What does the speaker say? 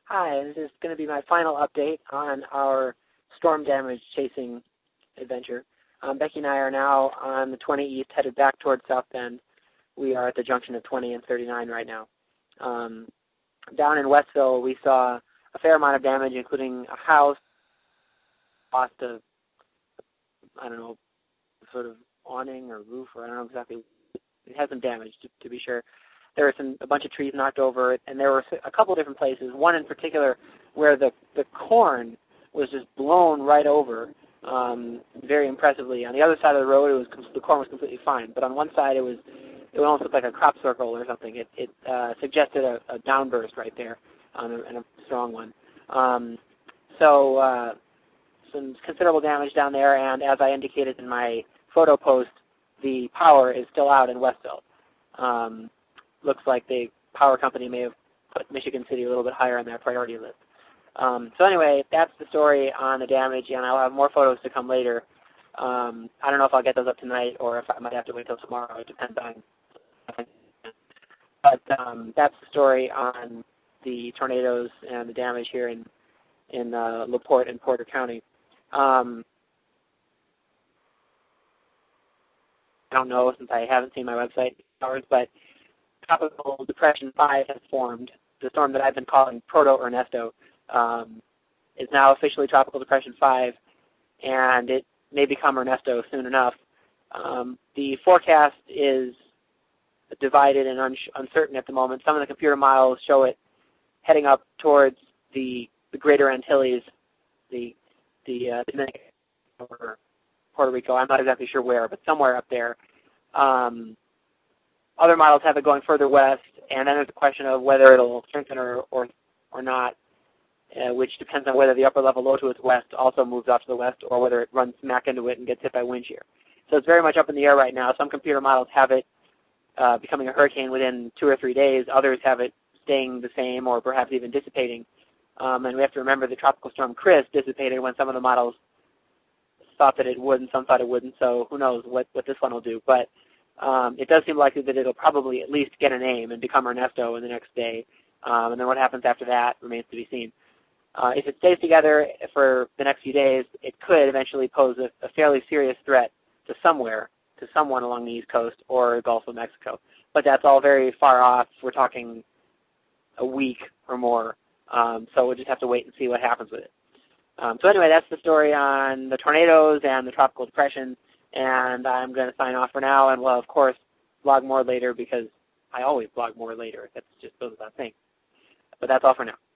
Hi, this is going to be my final update on our storm damage chasing adventure. Becky and I are now on the 20 East, headed back towards South Bend. We are at the junction of 20 and 39 right now. Down in Westville, we saw a fair amount of damage, including a house, lost a, sort of awning or roof, or I don't know exactly. It had some damage, to be sure. There were a bunch of trees knocked over, and there were a couple different places, one in particular where the corn was just blown right over very impressively. On the other side of the road, the corn was completely fine, but on one side it almost looked like a crop circle or something. It suggested a downburst right there, and a strong one. So some considerable damage down there, and as I indicated in my photo post, the power is still out in Westville. Looks like the power company may have put Michigan City a little bit higher on their priority list. So anyway, that's the story on the damage, and I'll have more photos to come later. I don't know if I'll get those up tonight or if I might have to wait till tomorrow. It depends on. But that's the story on the tornadoes and the damage here in LaPorte and Porter County. I don't know, since I haven't seen my website hours, but Tropical Depression 5 has formed. The storm that I've been calling Proto-Ernesto is now officially Tropical Depression 5, and it may become Ernesto soon enough. The forecast is divided and uncertain at the moment. Some of the computer models show it heading up towards the greater Antilles, the Dominican or Puerto Rico. I'm not exactly sure where, but somewhere up there. Other models have it going further west, and then there's the question of whether it'll strengthen or not, which depends on whether the upper level low to its west also moves off to the west or whether it runs smack into it and gets hit by wind shear. So it's very much up in the air right now. Some computer models have it becoming a hurricane within 2 or 3 days. Others have it staying the same or perhaps even dissipating. And we have to remember the Tropical Storm Chris dissipated when some of the models thought that it would and some thought it wouldn't, so who knows what this one will do. But it does seem likely that it'll probably at least get a name and become Ernesto in the next day. And then what happens after that remains to be seen. If it stays together for the next few days, it could eventually pose a fairly serious threat to someone along the East Coast or Gulf of Mexico. But that's all very far off. We're talking a week or more. So we'll just have to wait and see what happens with it. So anyway, that's the story on the tornadoes and the tropical depression. And I'm going to sign off for now, and will, of course, blog more later because I always blog more later. That's just goes without saying. But that's all for now.